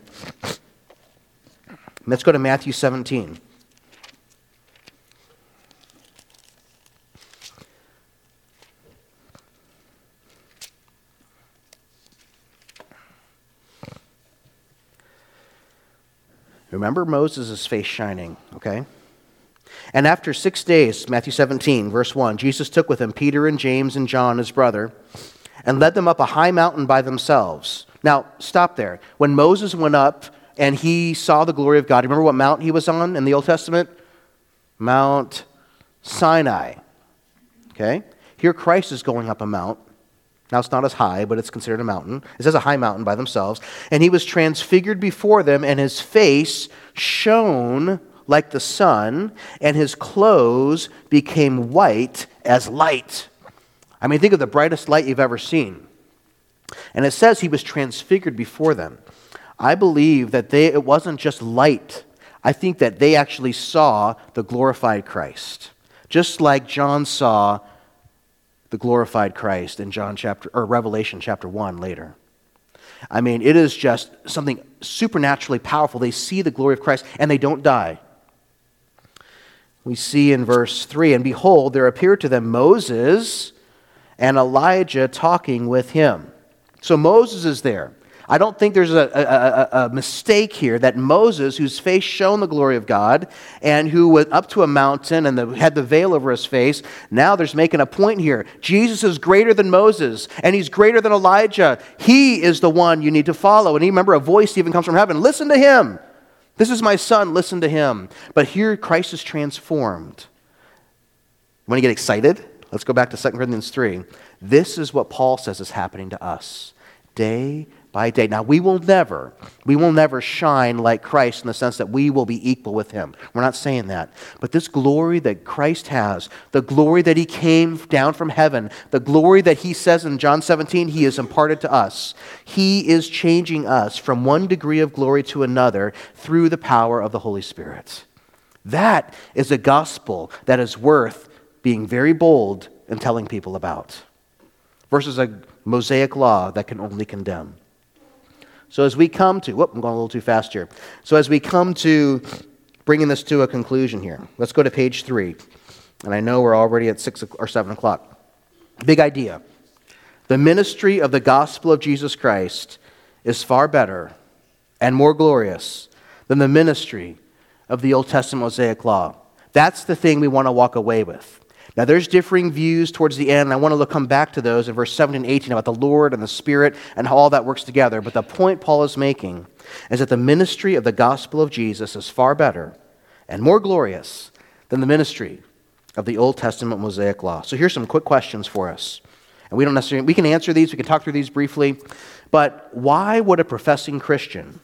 Let's go to Matthew 17. Remember Moses' face shining, okay? And after 6 days, Matthew 17, verse 1, Jesus took with him Peter and James and John, his brother, and led them up a high mountain by themselves. Now, stop there. When Moses went up and he saw the glory of God, remember what mount he was on in the Old Testament? Mount Sinai, okay? Here Christ is going up a mount. Now, it's not as high, but it's considered a mountain. It says a high mountain by themselves. And he was transfigured before them, and his face shone like the sun, and his clothes became white as light. I mean, think of the brightest light you've ever seen. And it says he was transfigured before them. I believe that it wasn't just light. I think that they actually saw the glorified Christ. Just like John saw the glorified Christ in Revelation chapter 1 later. I mean, it is just something supernaturally powerful. They see the glory of Christ and they don't die. We see in verse 3, and behold, there appeared to them Moses and Elijah talking with him. So Moses is there. I don't think there's a mistake here that Moses, whose face shone the glory of God, and who went up to a mountain and had the veil over his face, now there's making a point here. Jesus is greater than Moses, and he's greater than Elijah. He is the one you need to follow. And you remember, a voice even comes from heaven. Listen to him. This is my son. Listen to him. But here Christ is transformed. Want to get excited? Let's go back to 2 Corinthians 3. This is what Paul says is happening to us day by day. Now, we will never shine like Christ in the sense that we will be equal with him. We're not saying that. But this glory that Christ has, the glory that he came down from heaven, the glory that he says in John 17 he has imparted to us, he is changing us from one degree of glory to another through the power of the Holy Spirit. That is a gospel that is worth being very bold and telling people about, versus a Mosaic law that can only condemn. So as we come to, I'm going a little too fast here. So as we come to bringing this to a conclusion here, let's go to page 3. And I know we're already at 6 or 7 o'clock. Big idea. The ministry of the gospel of Jesus Christ is far better and more glorious than the ministry of the Old Testament Mosaic law. That's the thing we want to walk away with. Now, there's differing views towards the end, and I want to come back to those in verse 17 and 18 about the Lord and the Spirit and how all that works together. But the point Paul is making is that the ministry of the gospel of Jesus is far better and more glorious than the ministry of the Old Testament Mosaic law. So here's some quick questions for us. And we can answer these, we can talk through these briefly. But why would a professing Christian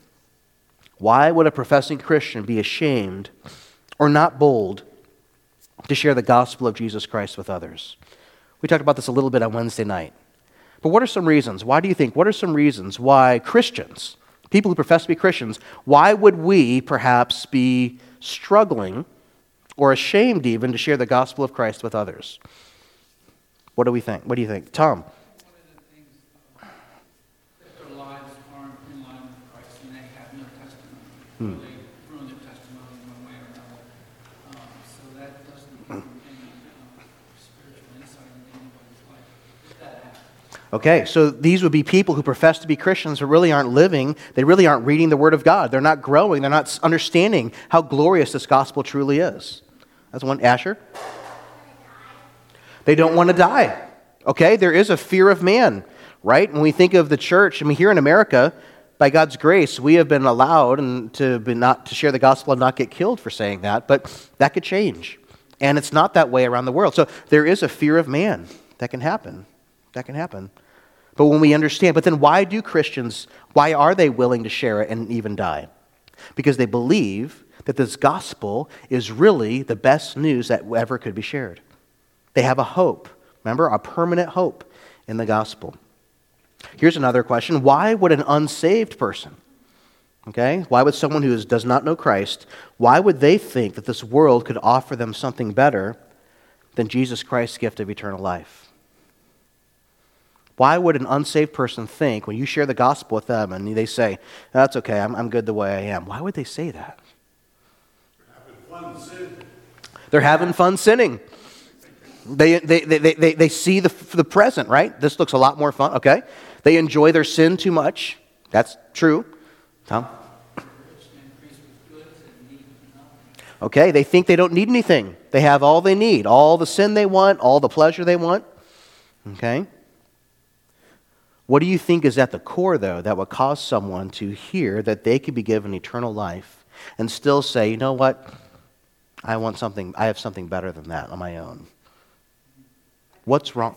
be ashamed or not bold to share the gospel of Jesus Christ with others? We talked about this a little bit on Wednesday night. But what are some reasons? What are some reasons why Christians, people who profess to be Christians, why would we perhaps be struggling or ashamed even to share the gospel of Christ with others? What do we think? What do you think? Tom? One of the things that their lives aren't in line with Christ and they have no testimony. They ruin their testimony in one way or another. So that doesn't give them any spiritual insight into anybody's life. If that happens. Okay, so these would be people who profess to be Christians but really aren't living, they really aren't reading the Word of God. They're not growing, they're not understanding how glorious this gospel truly is. That's one. Asher? They don't want to die. Okay, there is a fear of man, right? When we think of the church, here in America, by God's grace, we have been allowed to share the gospel and not get killed for saying that, but that could change. And it's not that way around the world. So there is a fear of man that can happen. That can happen. But when we understand, but then why are they willing to share it and even die? Because they believe that this gospel is really the best news that ever could be shared. They have a hope, remember, a permanent hope in the gospel. Here's another question. Why would an unsaved person, why would someone who does not know Christ, why would they think that this world could offer them something better than Jesus Christ's gift of eternal life? Why would an unsaved person think, when you share the gospel with them and they say, that's okay, I'm good the way I am, why would they say that? They're having fun sinning. They see the present, right? This looks a lot more fun, okay? They enjoy their sin too much. That's true. Tom? Okay, they think they don't need anything. They have all they need, all the sin they want, all the pleasure they want. Okay? What do you think is at the core, though, that would cause someone to hear that they could be given eternal life and still say, you know what? I have something better than that on my own. What's wrong?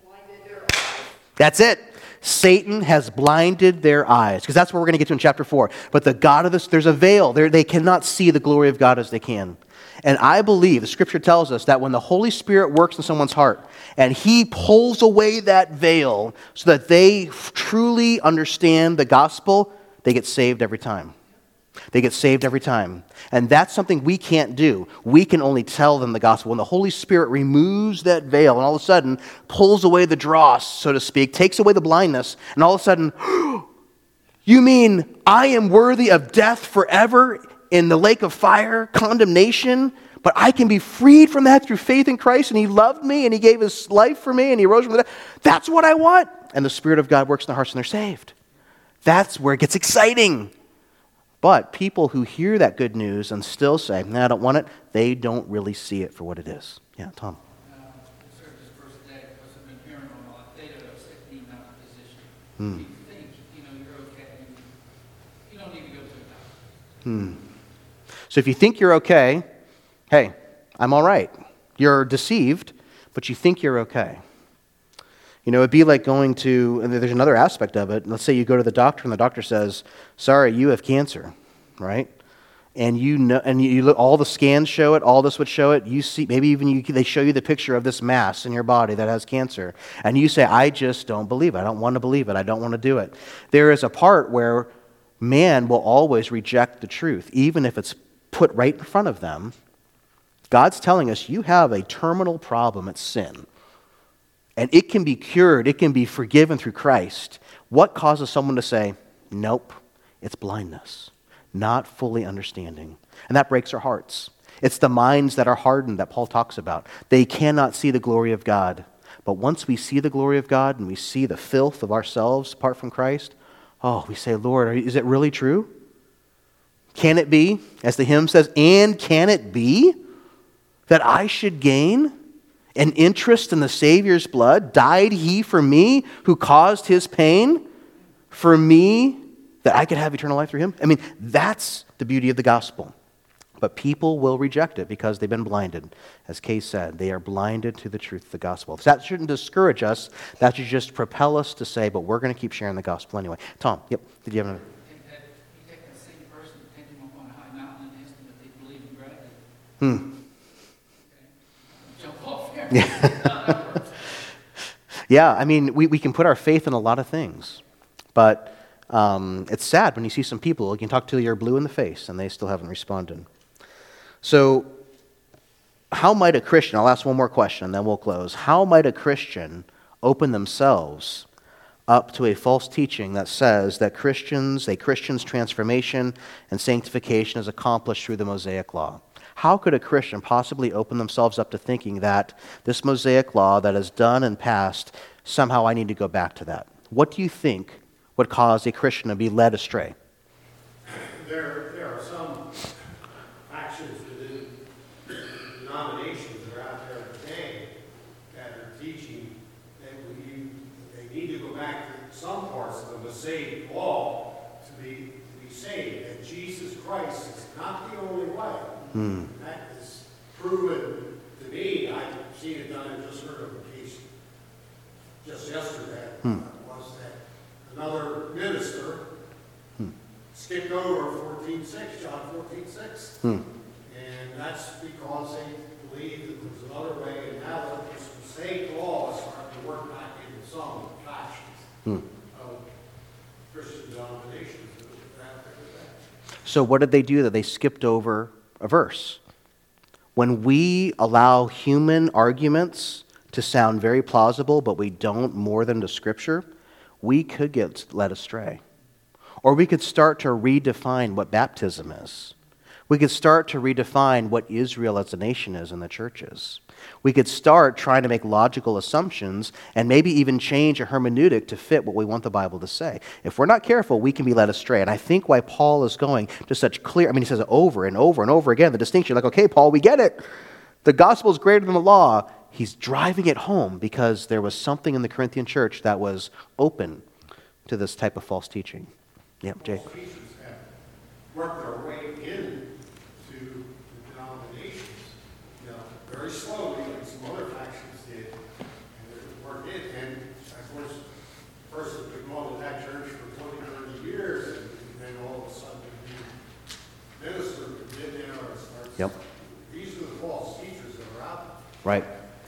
That's it. Satan has blinded their eyes, because that's what we're going to get to in chapter 4. But the God of this, there's a veil. They cannot see the glory of God as they can. And I believe, the scripture tells us that when the Holy Spirit works in someone's heart, and he pulls away that veil so that they truly understand the gospel, they get saved every time. They get saved every time. And that's something we can't do. We can only tell them the gospel. When the Holy Spirit removes that veil and all of a sudden pulls away the dross, so to speak, takes away the blindness, and all of a sudden, you mean I am worthy of death forever in the lake of fire, condemnation, but I can be freed from that through faith in Christ, and he loved me, and he gave his life for me, and he rose from the dead. That's what I want. And the Spirit of God works in their hearts, and they're saved. That's where it gets exciting. But people who hear that good news and still say, I don't want it, they don't really see it for what it is. Yeah, Tom. Service first day, because I've been hearing a lot. They don't accept me not a position. You think, you're okay. You don't need to go to the doctor. So if you think you're okay, hey, I'm all right. You're deceived, but you think you're okay. It'd be like going to, and there's another aspect of it. Let's say you go to the doctor and the doctor says, sorry, you have cancer, right? And you look, all the scans show it, all this would show it. You see, maybe even they show you the picture of this mass in your body that has cancer. And you say, I just don't believe it. I don't want to believe it. I don't want to do it. There is a part where man will always reject the truth, even if it's put right in front of them. God's telling us, you have a terminal problem, it's sin. And it can be cured, it can be forgiven through Christ. What causes someone to say, Nope. It's blindness, not fully understanding. And that breaks our hearts. It's the minds that are hardened that Paul talks about. They cannot see the glory of God. But once we see the glory of God and we see the filth of ourselves apart from Christ, we say, Lord, is it really true? Can it be, as the hymn says, and can it be that I should gain an interest in the Savior's blood? Died he for me who caused his pain? For me, that I could have eternal life through him? I mean, that's the beauty of the gospel. But people will reject it because they've been blinded. As Kay said, they are blinded to the truth of the gospel. That shouldn't discourage us. That should just propel us to say, but we're going to keep sharing the gospel anyway. Tom, yep, did you have another? You take the same person, take them up on a high mountain and ask them if they believe in gravity. Okay. Jump off there. Yeah, I mean, we can put our faith in a lot of things. But it's sad when you see some people, you can talk till you're blue in the face and they still haven't responded. So, how might a Christian, I'll ask one more question and then we'll close. How might a Christian open themselves up to a false teaching that says that a Christian's transformation and sanctification is accomplished through the Mosaic Law? How could a Christian possibly open themselves up to thinking that this Mosaic Law that is done and passed, somehow I need to go back to that? What do you think would cause a Christian to be led astray? There are some factions within denominations that are out there today that are teaching that they need to go back to some parts of the Mosaic Law to be saved, and Jesus Christ is not the only way. That is proven to me. I've seen it done. I just heard of a case just yesterday. Was that another minister skipped over 14:6, John 14:6. And that's because they believed that there was another way, and now that this Mosaic Law is starting to work back into some factions of Christian denominations. So what did they do that they skipped over a verse? When we allow human arguments to sound very plausible, but we don't more than the Scripture, we could get led astray. Or we could start to redefine what baptism is. We could start to redefine what Israel as a nation is in the churches. We could start trying to make logical assumptions and maybe even change a hermeneutic to fit what we want the Bible to say. If we're not careful, we can be led astray. And I think why Paul is going to such clear, he says it over and over and over again, the distinction, like, okay, Paul, we get it. The gospel is greater than the law. He's driving it home because there was something in the Corinthian church that was open to this type of false teaching. Yep, Jake. False teachers have worked their way into the denominations, very slowly, like some other factions did, and they worked in. And of course, the person could go to that church for 20, 30 years, and then all of a sudden the minister could get there and start. Yep. These are the false teachers that are out there. Right.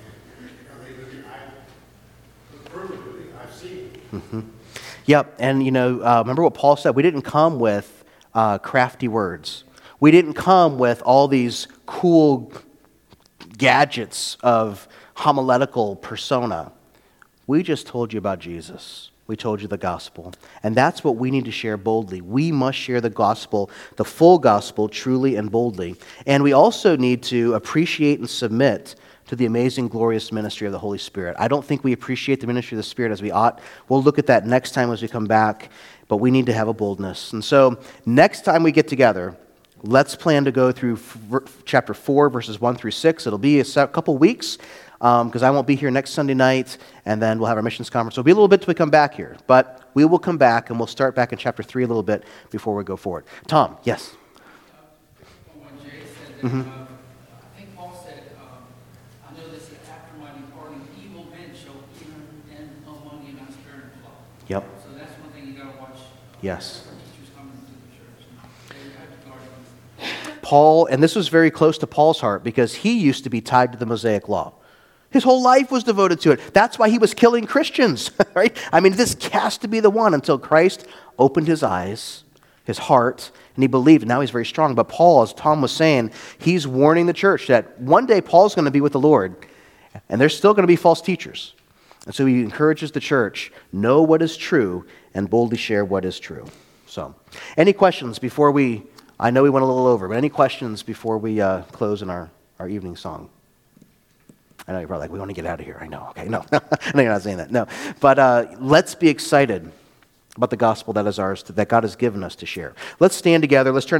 I've proven it. I've seen it. Yep, and remember what Paul said. We didn't come with crafty words. We didn't come with all these cool gadgets of homiletical persona. We just told you about Jesus. We told you the gospel. And that's what we need to share boldly. We must share the gospel, the full gospel, truly and boldly. And we also need to appreciate and submit to the amazing, glorious ministry of the Holy Spirit. I don't think we appreciate the ministry of the Spirit as we ought. We'll look at that next time as we come back, but we need to have a boldness. And so next time we get together, let's plan to go through chapter 4, verses 1 through 6. It'll be a couple weeks because I won't be here next Sunday night, and then we'll have our missions conference. It'll be a little bit till we come back here, but we will come back, and we'll start back in chapter 3 a little bit before we go forward. Tom, yes? When Jay said that, I think Paul said, I know this after my departing, evil men shall even end money and not sparing blood. Yep. So that's one thing you got to watch. Yes. Teachers coming into the church. They have to guard against. Paul, and this was very close to Paul's heart because he used to be tied to the Mosaic Law. His whole life was devoted to it. That's why he was killing Christians, right? This has to be the one until Christ opened his eyes, his heart, and he believed. Now he's very strong. But Paul, as Tom was saying, he's warning the church that one day Paul's going to be with the Lord, and there's still going to be false teachers. And so he encourages the church, know what is true and boldly share what is true. So, any questions before I know we went a little over, but any questions before we close in our evening song? I know you're probably like, we want to get out of here. I know. Okay, no. I know you're not saying that. No. But let's be excited about the gospel that is ours, that God has given us to share. Let's stand together. Let's turn